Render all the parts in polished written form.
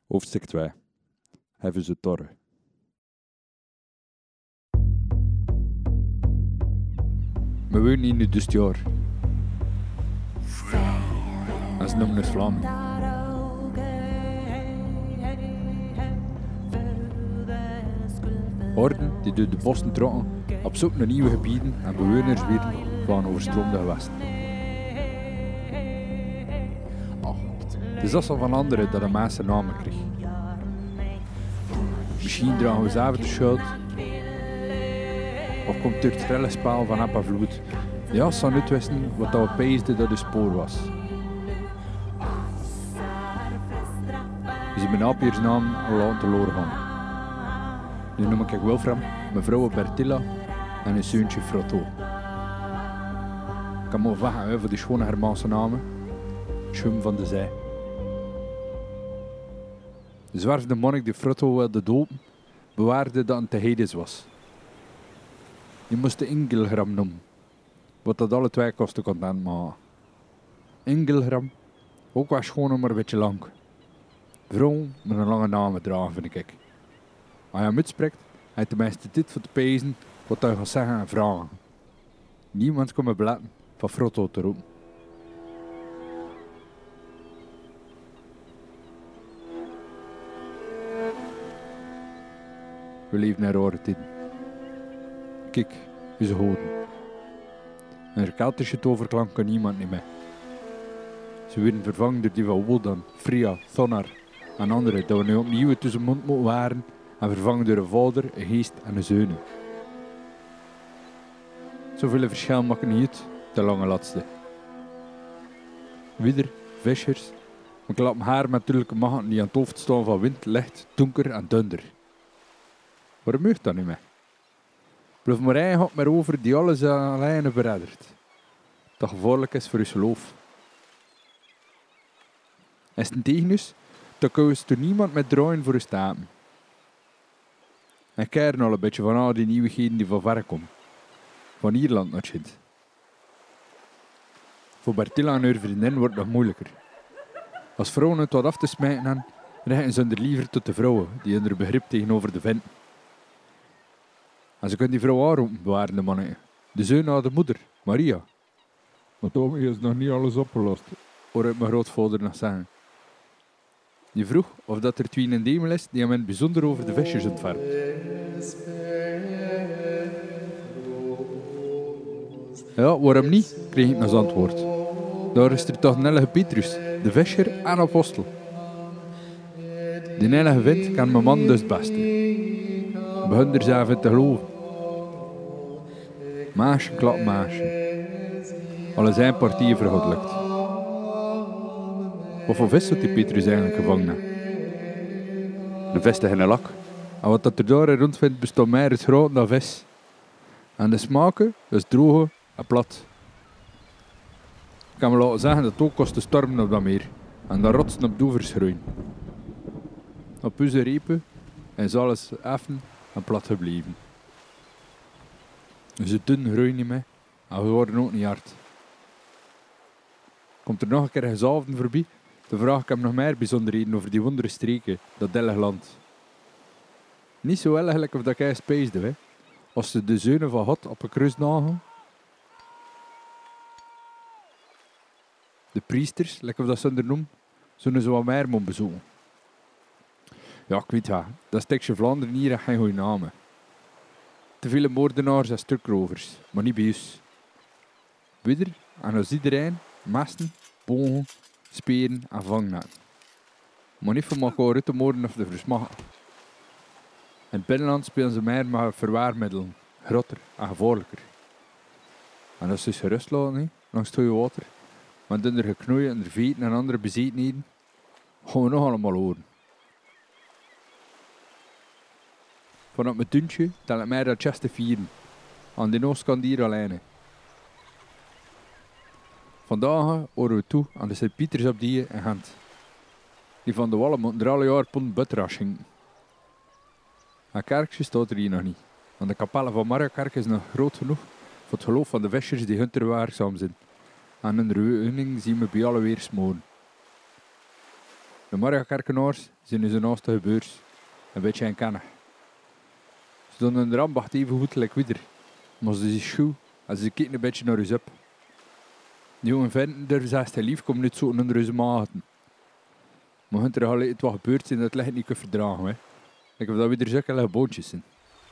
Hoofdstuk 2. Hebben ze torre. We wonen hier nu dus het jaar. En ze noemen het Vlaming. Orden die door de bossen trokken, op zoek naar nieuwe gebieden en bewoners werden van overstroomde gewesten. Het is dat van anderen dat de mensen namen kreeg. Misschien dragen we zelf de schuld. Of komt er het grelle spel van app en vloed. De jas zou niet wisten wat we peesden dat de spoor was. Dus ik ben Apiers naam al laten te loren gaan. Nu noem ik Wilfram, mijn vrouw Bertilla en een zoontje Frotto. Ik kan maar wachten voor de schone Hermaanse namen. Schum van de Zee. De zwervende monnik die Frotto wilde dopen, bewaarde dat het te Hedes was. Je moest de Ingilgram noemen, wat dat alle twee kosten content maken. Ingilgram, ook was gewoon maar een beetje lang. Vrouw met een lange naam dragen, vind ik. Als je hem uitspreekt, hij tenminste dit voor te pezen wat hij gaat zeggen en vragen. Niemand kon me beletten van Frotto te roepen. We leven in rare tijden. Kijk, hoe ze houden. Een Keltische toverklank kan niemand niet meer. Ze werden vervangen door die van Wodan, Fria, Thonar en anderen dat we nu opnieuw tussen mond moeten waren en vervangen door een vader, een geest en een zoon. Zoveel verschil maken niet uit, de lange laatste. Wieder, visschers, maar ik laat mijn haar met natuurlijke machten die aan het hoofd staan van wind, licht, donker en dunder. Waarom mag dat niet meer? Blijf maar één gaat maar over die alles alleen bereddert. Dat gevaarlijk is voor je geloof. Is het tegen ons, dan kan je er niemand met draaien voor je staan. En kijk al een beetje van al die nieuwigheden die van ver komen. Van Ierland naar shit. Voor Bertilla en haar vriendin wordt het nog moeilijker. Als vrouwen het wat af te smijten hebben, richten ze er liever tot de vrouwen die hun begrip tegenover de vent. En ze kunnen die vrouw aanroepen, bewaren de mannen. De zoon had de moeder, Maria. Maar Tommy is nog niet alles opgelost, hoorde mijn grootvader nog zeggen. Die vroeg of dat er twee in demel is die hem in het bijzonder over de visjes ontfermt. Ja, waarom niet? Kreeg ik als antwoord. Daar is er toch een heilige Petrus, de visser en apostel. Die heilige wind kan mijn man dus het beste. Begin er zelf in te geloven. Maasje, klap maasje. Alle zijn partieën vergoddelijkt. Wat voor vis zou die Petrus eigenlijk gevangen hebben? De vis tegen een lak. En wat dat er daar rondvindt bestaat meer uit groot dan vis. En de smaken is droge en plat. Ik kan me laten zeggen dat het ook kost te stormen op dat meer. En dat rotsen op doevers groeien. Op onze repen is alles effen en plat gebleven. Ze doen groeien niet meer en we worden ook niet hard. Komt er nog een keer een gezalfden voorbij, dan vraag ik hem nog meer bijzonderheden over die wondere streken, dat dellig land. Niet zo eigenlijk of dat hij speesde, hè. Als ze de zonen van God op een kruis nagen. De priesters, lekker of dat ze er noemen, zullen ze wat meer moeten bezoeken. Ja, ik weet wel, dat stukje Vlaanderen hier heeft geen goede namen. Te veel moordenaars en stukrovers, maar niet bij ons. Wieder, en als iedereen, mesten, bogen, speren en vangnetten. Maar niet voor elkaar uit te moorden of te versmachten. In het binnenland spelen ze meer met verwaarmiddelen, groter en gevaarlijker. En als ze dus gerust laten, langs het goede water, met onder geknoeien en veten en andere bezetenheden, gaan we nog allemaal horen. Vanaf mijn tuintje tel ik mij dat chest te vieren. Aan de oostkant hier alleen. Vandaag horen we toe aan de Sint-Pietersabdie in Gent. Die van de Wallen moeten er alle jaar pond butterras schenken. Het kerkje staat er hier nog niet. Want de kapelle van Mariakerk is nog groot genoeg voor het geloof van de vissers die hunter werkzaam zijn. En hun reuning zien we bij alle weer smoren. De Margakerkenaars zijn in zijn naaste beurs. Een beetje een kennig. Ze stonden in de ambacht even goed gelijk wieder. Maar ze zijn schuw en ze kijken een beetje naar ons op. Die jongen vinden durven zelfs te lief komen niet zo onder onze maten. Maar hun er al iets wat gebeurd zijn dat het niet kunnen verdragen. Hè. Ik heb dat weer zulke boontjes zijn.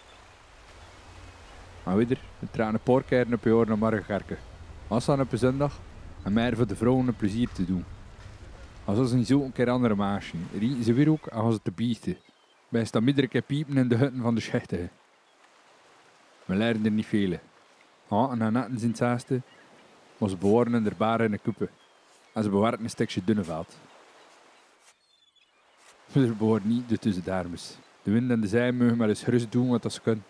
Maar weer, we trainen een paar keer per jaar naar Margakerke. Als dan op een zondag en meer voor de vrouwen een plezier te doen. Als ze niet zo een keer andere meisjes, rieten ze weer ook en gaan ze te biechten. Wij staan iedere keer piepen in de hutten van de schichten. We leren er niet veel. Haten en netten zijn het zesde, maar ze bewaren in de baren in de kuppen. En ze bewerken een stukje Dunneveld. We bewaren niet de tussendarmes. De wind en de zee mogen maar eens gerust doen wat ze kunnen.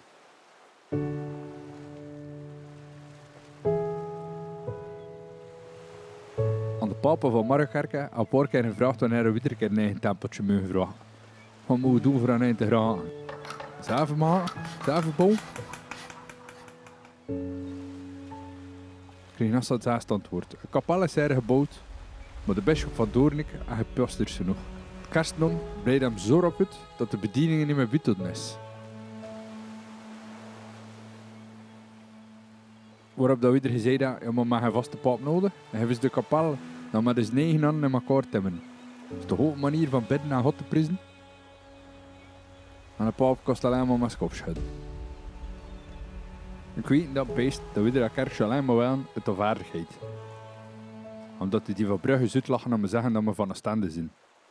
Aan de papa van Margakerke had een paar keer gevraagd wanneer we weer een eigen tempeltje mogen vragen. Wat moeten we doen voor een eind te geraken? Zelf maken? Zelf bouwen? Ik kreeg nog zo'n antwoord. Een kapel is er gebouwd, maar de bisschop van Doornik en gepast ze nog. Het kerstnom breidde hem zo op uit dat de bedieningen niet meer bieden is. Waarop dat iedereen zei dat je mag een vaste paap nodig en hebben ze de kapel dan met eens 9 handen in elkaar timmen. Dat is de hoge manier van bidden aan God te prijzen. En de paap kost alleen maar mijn kop schudden. Ik weet dat beest dat we de kerk alleen maar wel uit de vaardigheid. Omdat die van Brugge uitlachen en me zeggen dat we van de standen zijn.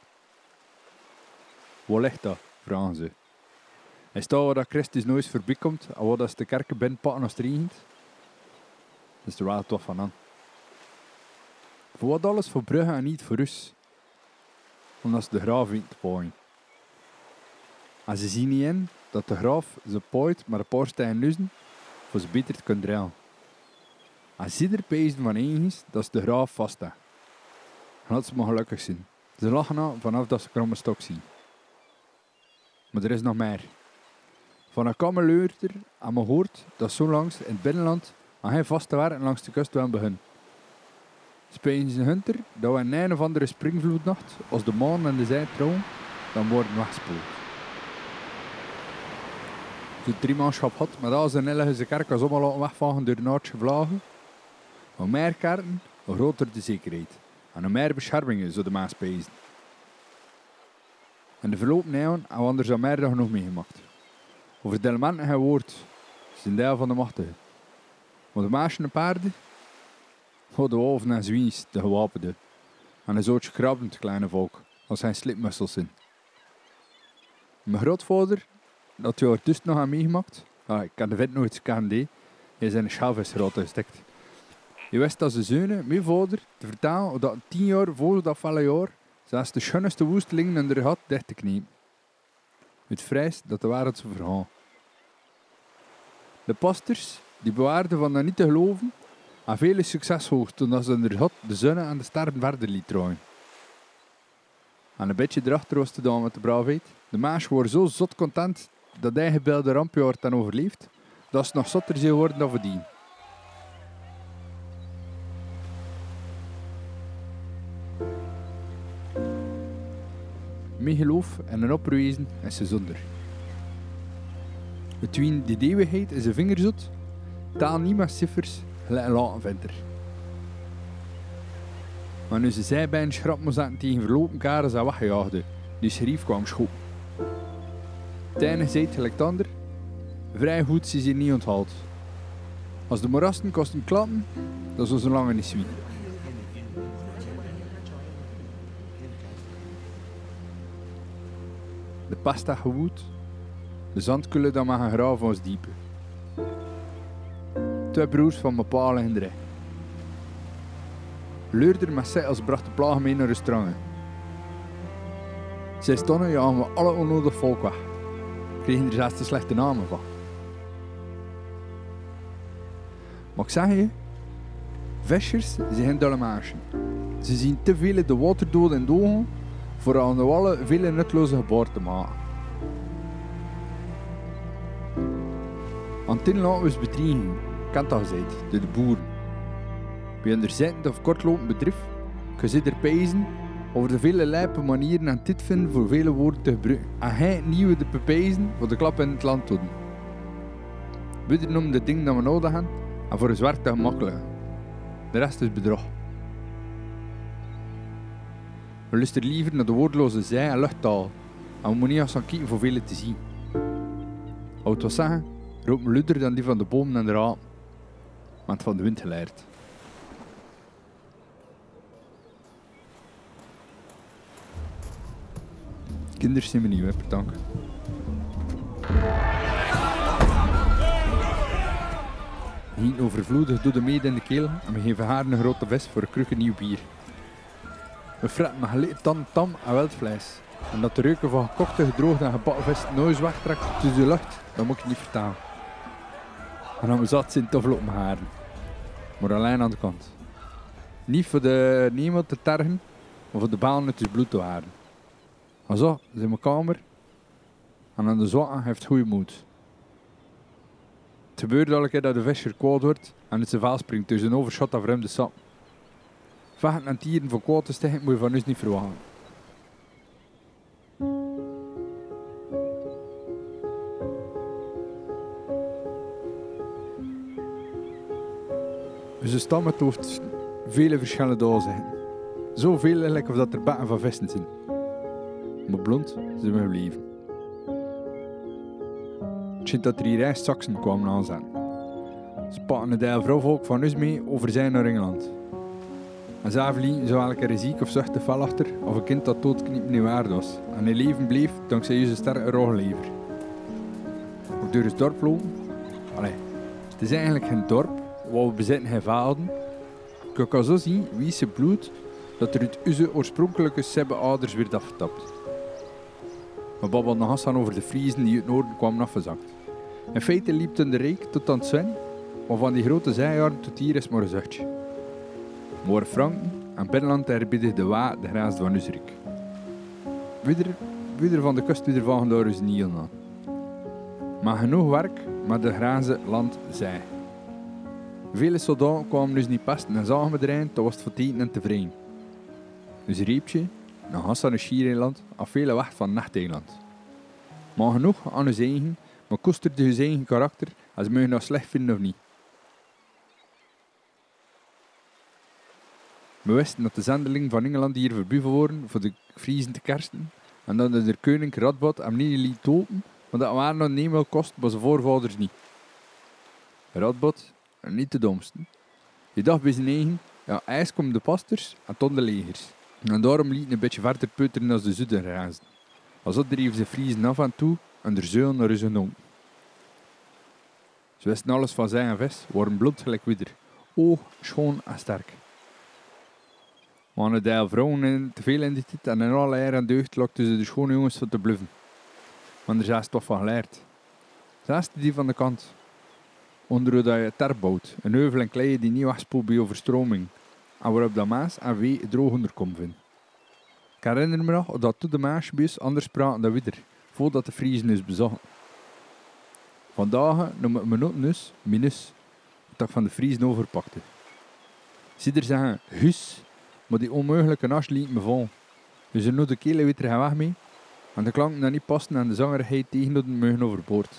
Waar ligt dat? Vragen ze. Is dat waar dat Christus nooit voorbij komt en wat als de kerken binnenpakken als het regent? Dat is er wel toch van aan. Voor wat alles voor Brugge en niet voor ons. Omdat ze de graaf niet te paaien. En ze zien niet in dat de graaf ze paait maar een paar stijgen lussen voor ze beter te kunnen dreilen. En ze er pezen van eens dat ze de graaf vast hebben. En dat ze maar gelukkig zijn. Ze lachen aan vanaf dat ze kromme stok zien. Maar er is nog meer. Van een kamerleurder en men hoort dat zo langs in het binnenland aan hij vast te werken langs de kust wel beginnen. Spelen ze hunter dat we in een of andere springvloednacht, als de maan en de zee trouwen, dan worden weggespoeld. Zo'n 3 manschap had, met al zijn illige kerk als allemaal laten wegvagen door de Noordse vlagen. Hoe meer kerken, hoe groter de zekerheid. En hoe meer beschermingen zou de maas pezen. En de verloop jaren hebben we anders al meer dan genoeg meegemaakt. Over de elementen geen woord, ze zijn deel van de machtigen. Maar de maasje en paarden, voor de wolven en zwiens, de gewapenden. En een soortje krabbend kleine volk, als zijn slipmussels zijn. Mijn grootvader, dat jaar dus nog aan meegemaakt, ik kan de vent nooit kennen, hij is in een schelvisrot gestikt. Je wist dat zijn zonen, mijn vader, te vertellen dat 10 jaar voor dat felle jaar, zelfs de schoonste woestelingen in de gat dicht te kniepen. Het vrees dat de wereld zou vergaan. De pastors, die bewaarden van dat niet te geloven, en vele succesvol toen ze in de gat de zonne en de sterren verder liet draaien. En een beetje erachter was te doen met de braafheid. De meisjes waren zo zot content dat hij gebeelde rampjaar ten overleefd, dat ze nog zotter zijn geworden dan verdien. Mijn geloof en een opwezen is ze zonder. Between de eeuwigheid is een vingerzot, taal niet met cijfers, gelijk een latenvinter. Maar nu ze zei bij een schrap moest zetten tegen verlopen karen zijn weggejaagde, die schreef kwam schoop. Het ene zei het gelijk het ander, vrij goed ze niet onthaald. Als de moerasten kosten klappen, dan zou ze lange niet zwieten. De pasta gewoed, de zandkullen dat mag een graaf ons diepe. 2 broers van mijn pa liggen erin. Leurder met zij als bracht de plagen mee naar de strangen. Zij stonden jagen we alle onnodig volk weg. Kregen er zelfs de slechte namen van. Maar ik zeg je, vissers zijn geen dolle mensen. Ze zien te veel de waterdood in de ogen voor aan de wallen vele nutteloze geboorten te maken. Aan 10 laten we eens bedriegen, kent dat gezegd, door de boeren. Bij een zittend of kortlopend bedrijf, kun je er pezen over de vele lijpe manieren en dit vinden voor vele woorden te gebruiken. En hij nieuwe de bewijzen voor de klap in het land doen. We noemen de dingen dat we nodig hebben en voor een zwart te gemakkelijk. De rest is bedrog. We luisteren liever naar de woordloze zij- en luchttaal. En we moeten niet gaan kijken voor velen te zien. Als het wat zeggen, roepen we luider dan die van de bomen en de raam. Maar het van de wind geleerd. Kinderen zijn we niet, hè, bedankt. We gieten overvloedig door de meid in de keel en we geven haar een grote vis voor een krukke nieuw bier. We fretten met geleden tam en wildvlees. En dat de reuken van gekokte, gedroogde en gebakken vis nooit wegtrekt tussen de lucht, dat moet ik niet vertellen. En dan we zat zijn toffel mijn haren. Maar alleen aan de kant. Niet voor de niemand te tergen, maar voor de baan uit het bloed te haren. En zo, is in mijn kamer. En aan de zwakken heeft goede moed. Het gebeurt elke keer dat de visser kwaad wordt en het zijn vaal springt tussen een overschot en vreemde sap. Vechten en tieren voor kwaad te stichten moet je van ons niet verwachten. Ze staan met het hoofd vele verschillende dozen. Zoveel eigenlijk of dat er bakken van vissen zijn. Maar blond zijn we gebleven. Het schijnt dat er hier reis Saksen kwamen aanzetten. Ze pakken de vrouwvolk van ons mee over zij naar Engeland. En zelf liep zo elke keer ziek of zuchtig vel achter of een kind dat doodkniepen niet waard was. En hij leven bleef dankzij onze sterke roglever. Ook door het dorp lopen. Allee, het is eigenlijk geen dorp. Wat we bezitten geen vaden. Je kan zo zien wie zijn bloed dat er uit onze oorspronkelijke sebbeouders werd afgetapt. We babbelden nog eens over de Friezen die uit het noorden kwamen afgezakt. In feite liep het de Rijk tot aan het Zwen, maar van die grote zijjaren tot hier is maar een zuchtje. Maar Franken en binnenland herbieden de Waa de grens van ons Rijk. Wieder van de kust weer van door ons Niel aan. Maar genoeg werk met de grenzen land zij. Vele soldaten kwamen dus niet pesten en zagen me erin, dat was het voor het eten en tevreden. Dus Reepje, naar Hassan en Schiereiland, af vele weg van Nachteiland. Maar genoeg aan hun eigen, maar koesterde hun eigen karakter als ze mogen dat slecht vinden of niet. We wisten dat de zendelingen van Engeland hier verbuven worden voor de Friezen te kersten en dat de koning Radbot hem niet liet dopen, want dat waren nog niet wel kost, maar zijn voorvaders niet. Radbot, en niet de domste. Die dacht bij zijn eigen, ja, ijs komt de pastors en ton de legers. En daarom liet een beetje verder peuteren als de zuiden reizen. Als dat dreven ze Friezen af en toe en er zeulen naar hun genomen. Ze wisten alles van zij en vis, waren blond gelijk widder. Oog, schoon en sterk. Maar een deel vrouwen te veel in die tijd en in alle eer en deugd lokten ze de schone jongens van te bluffen. Want er is toch van geleerd. Zelfs die van de kant. Onder dat je terp bouwt, een heuvel en kleien die niet wegspoelt bij overstroming. En waarop dat maas en wee droog onderkomt vindt. Ik herinner me nog dat toen de maasjes anders praten dan widder, voordat de Friezen is bezochten. Vandaag noem ik me ook nus, minus, dat ik van de Friezen overpakte. Zieder zeggen, hus, maar die onmogelijke as liet me vol. Dus er nu de kele weer gaan weg mee, en de klanken dat niet passen en de zangerheid tegen de meugen overboord.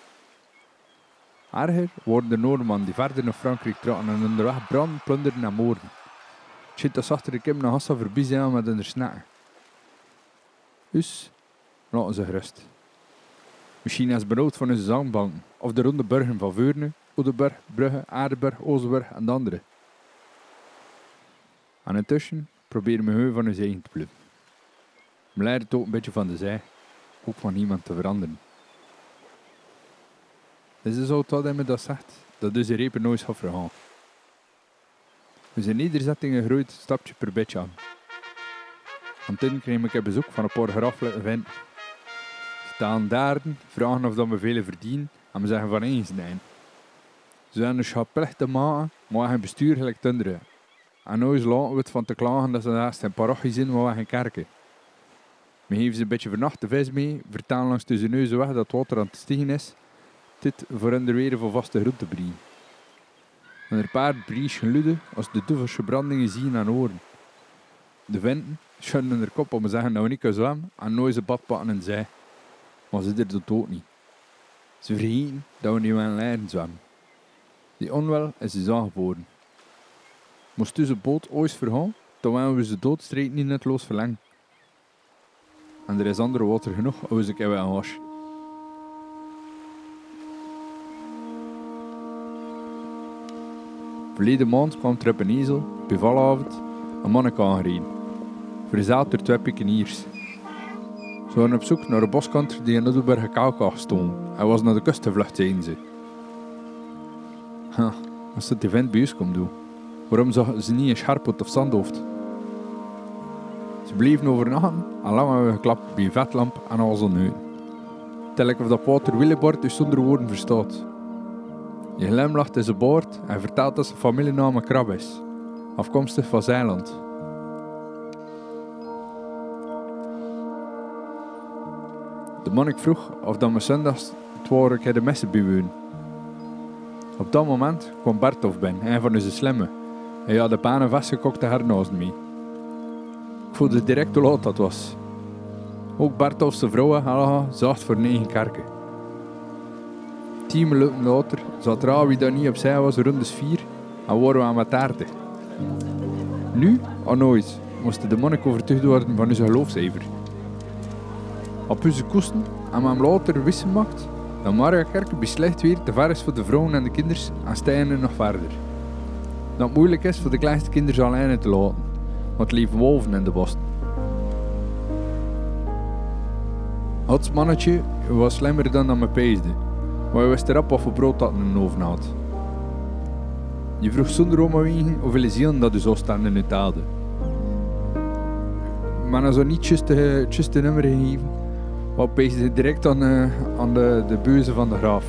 Erger worden de Noormannen die verder naar Frankrijk trokken en onderweg branden, plunderen en moorden. Shit, dat achter de kim naar Hassa voorbij zijn met hun snakken. Dus, laten ze gerust. Misschien is het benauwd van onze zangbanken, of de ronde burgen van Veurne, Oudenburg, Brugge, Aardenburg, Oosterburg en de andere. En intussen proberen we heu van ons eigen te plukken. We leiden het ook een beetje van de zij, ook van niemand te veranderen. Dit is ook wat hij me dat zegt, dat deze repen nooit gaat vergaan. We zijn nederzettingen groeit stapje per beetje aan. Want toen kreeg ik bezoek van een paar graffelijke venten. Ze staan daar, vragen of dat we veel verdienen en we zeggen van eens nee. Ze zijn dus plicht te maken, maar geen bestuur gelijk te anderen. En nu laten we het van te klagen dat ze naast een parochie zijn waar we geen kerken. We geven ze een beetje vernachte vis mee, vertalen langs tussen neus weg dat het water aan het stijgen is. Dit voor hen er weer voor vaste grond te brengen. En er paar bries geluiden als de duivelse brandingen zien en horen. De venten, schudden in haar kop om te zeggen dat we niet kunnen zwemmen en nooit zijn bad pakken in de zee. Maar ze deed dat ook niet. Ze vergeten dat we niet willen leren zwemmen. Die onwel is dus aangeboren. Moest dus de boot ooit vergaan, dan willen we ze doodstreek niet netloos verlengen. En er is andere water genoeg als ik even aan was. Verleden maand kwam er op een ezel, bij valavond, een manneke aangereden. Verzeld door 2 pikeniers. Ze waren op zoek naar een boskanter die in Middelburg kaalkaag stond. Hij was naar de kust gevlucht, zeiden ze. Als dat die vent bij ons komt doen, waarom zagen ze niet een scherpot of zandhoofd? Ze bleven overnachten en lang hebben we geklapt bij een vetlamp en al zo'n neuten. Tel of dat Wouter Willebord dus zonder woorden verstaat. Je glimlacht in zijn boord en vertelt dat zijn familienaam Krab is, afkomstig van Zeeland. De monnik vroeg of dat we zondags het waren de messen bijwonen. Op dat moment kwam Bertolf binnen, een van onze slimme. Hij had de panen vastgekokte hernazen mee. Ik voelde direct hoe laat dat was. Ook Bertolf's vrouwen hadden zacht voor 9 kerken. 10 minuten later zat Ra wie dat niet opzij was rond de 4 en waren we aan het aardig. Nu, of nooit, moest de monnik overtuigd worden van onze geloofsijver. Op onze kosten en we hem later wissen gemaakt dat Mariakerke beslecht weer te ver is voor de vrouwen en de kinderen en stijgen nog verder. Dat het moeilijk is voor de kleinste kinderen alleen te laten, want er leven wolven in de bossen. Het mannetje was slimmer dan dat me peesde, maar hij wist erop wat voor brood dat in een oven had. Je vroeg zonder omwegen hoeveel zielen dat dus Oostende nu telde. Maar hij zou niet juist de nummer gegeven, wat peesde direct aan de beuzen van de graaf.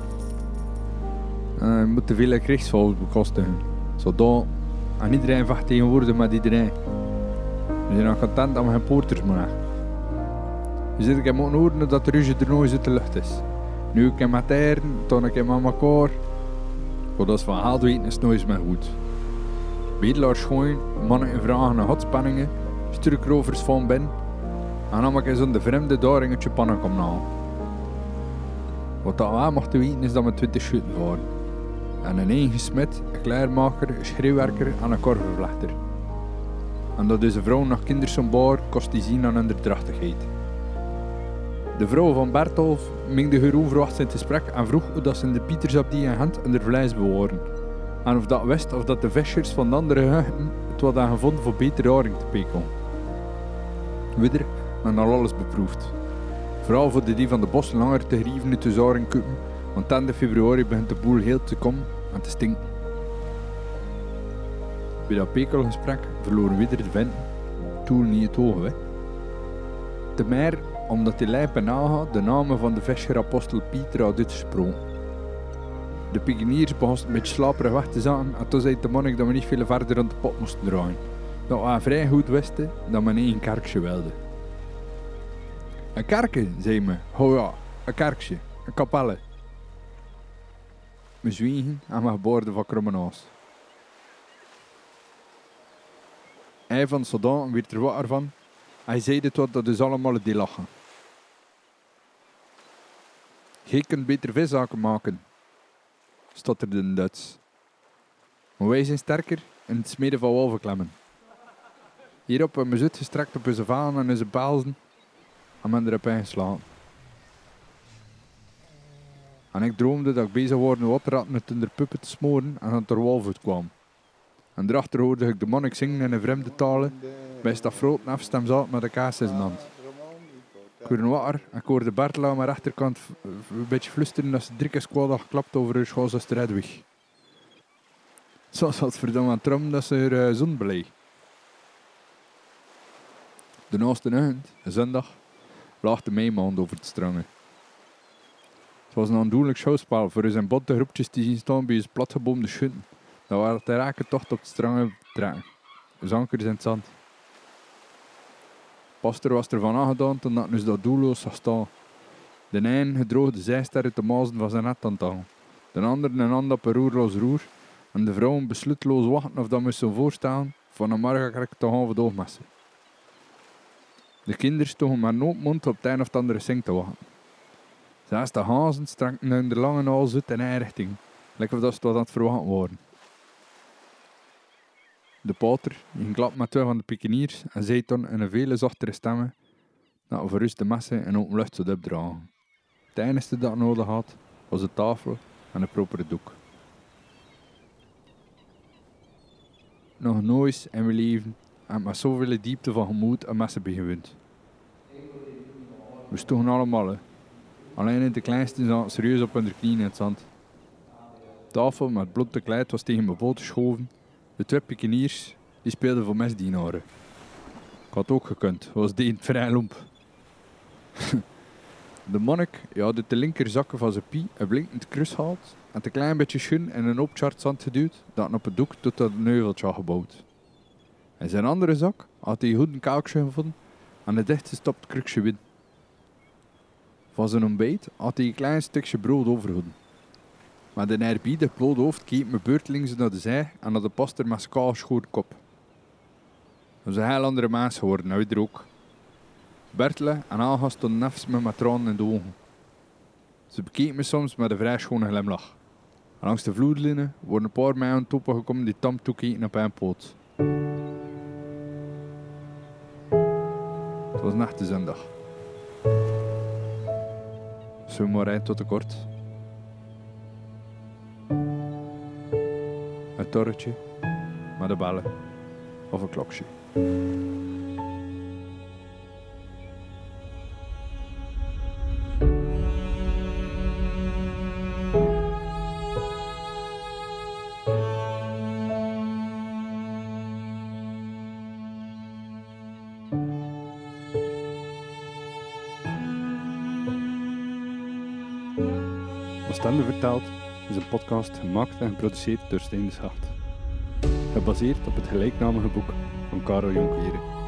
Je moet te veel krijgsvolk bekostigen, zodat en iedereen vecht tegenwoordig met iedereen. We zijn nog content dat we geen poorters moeten hebben. Je zit ik moeten horen dat de ruzie er nooit uit de lucht is. Nu ik met eieren, toen ik met elkaar. Want als van haalt weten is nooit meer goed. Bedelaars gooien, mannen en vragen naar hotspanningen, struikrovers van binnen. En dan mag je zo'n de vreemde daar in het Japan komen halen. Wat dat wel mag te weten is dat we 20 schuten waren. En een eigen smid, een kleermaker, een schreeuwwerker en een korvenvlechter. En dat deze vrouw nog kinderen zo'n baar kost die zien aan hun drachtigheid. De vrouw van Bertolf mengde haar onverwachts in het gesprek en vroeg hoe dat ze in de Pieters op die hand en de vlees bewaren. En of dat wist of dat de vissers van de andere gehuchten het wat aan gevonden voor betere haring te peken. Widder men al alles beproefd. Vooral voor de die van de bos langer te grieven uit de haring kopen, want 10 februari begint de boel heel te komen en te stinken. Bij dat pekelgesprek verloren Widder de venten, toen niet het oog weg. Te meer omdat die lijpen nagaat de namen van de visserapostel Pieter had uitgesproken. De pikeniers begonnen een beetje slaperig weg te zaten en toen zei de monnik dat we niet veel verder aan de pot moesten draaien. Dat we vrij goed wisten dat we een kerkje wilden. Een kerkje, zei me. Oh ja, een kerkje, een kapelle. We zwiegen en we geboorden van Krommenaas. Hij van de soldaten werd er wakker van. Hij zei dit wat dat is allemaal die lachen. Je kunt beter viszaken maken, stotterde in Duits. Maar wij zijn sterker in het smeden van wolvenklemmen. Hierop hebben we zut gestrekt op onze valen en onze paalzen en men erop ingeslagen. En ik droomde dat ik bezig was waterratten met hun puppen te smoren en dat er wolf uitkwam. En daarachter hoorde ik de monnik zingen in een vreemde talen, bij dat groot afstem zat met de kaas in zijn hand. Ik hoorde water en ik hoorde Bertela aan mijn rechterkant een beetje flusteren dat ze 3 keer kwaad had geklapt over haar schoolzuster Hedwig. Zo zat verdomme aan het trommen dat ze haar zon bleef. De naaste ochtend, een zondag, lag de meemaand over het strangen. Het was een aandoenlijk schouwspel voor zijn bonte groepjes te zien staan bij zijn platgeboomde schutten. Dat waren de raken tocht op het strangen trekken. Dus ankers in het zand. Pastor was ervan aangedaan toen dat dus dat doelloos zag staan. De een gedroogde zijster uit de mazen van zijn net aan het hangen. De ander een hand op een roerloos roer. En de vrouwen besluitloos wachten of dat moest zo voorstaan van een margakrek te gaan voor de oogmessen. De kinderen stonden maar noodmond op het een of het andere zing te wachten. Zelfs de hazen strekten hun de lange hals uit in één richting, lekker of dat ze wat aan het verwachten waren. De pater ging klap met 2 van de pikeniers en zei toen in een vele zachtere stemmen dat we voor ons de messen in open lucht zouden opdragen. Het enige dat nodig had was een tafel en een propere doek. Nog nooit in mijn leven heb ik met zoveel diepte van gemoed een messen bijgewoond. We stonden allemaal. Hè. Alleen in de kleinste zaten serieus op hun knieën in het zand. De tafel met blote kleed was tegen mijn poot geschoven. De 2 pikeniers die speelden voor mesdienaren. Ik had ook gekund, was die vrij lomp. De monnik had de linkerzakken van zijn pie een blinkend kruis gehaald en een klein beetje schoen in een opchart zand geduwd dat op het doek tot dat neuveltje had gebouwd. In zijn andere zak had hij goed een kalkje gevonden en een dichtgestopt krukje win. Van zijn ontbijt had hij een klein stukje brood overgehouden. Met een eerbiedig bloot hoofd keek me beurtelings naar de zij en naar de pastor met zijn kaalschoren kop. Dat is een heel andere mens geworden, nou er ook. Bertele en Alga stonden even met tranen in de ogen. Ze bekeken me soms met een vrij schone glimlach. En langs de vloerlijnen worden een paar meiden toppen gekomen die tam toekeken op een poot. Het was een echte zondag. Zo maar rijden tot de kort. Een torretje met een bellen of een klokje. Oostende vertelt is een podcast gemaakt en geproduceerd door Steen de Schacht. Gebaseerd op het gelijknamige boek van Karel Jonckeren.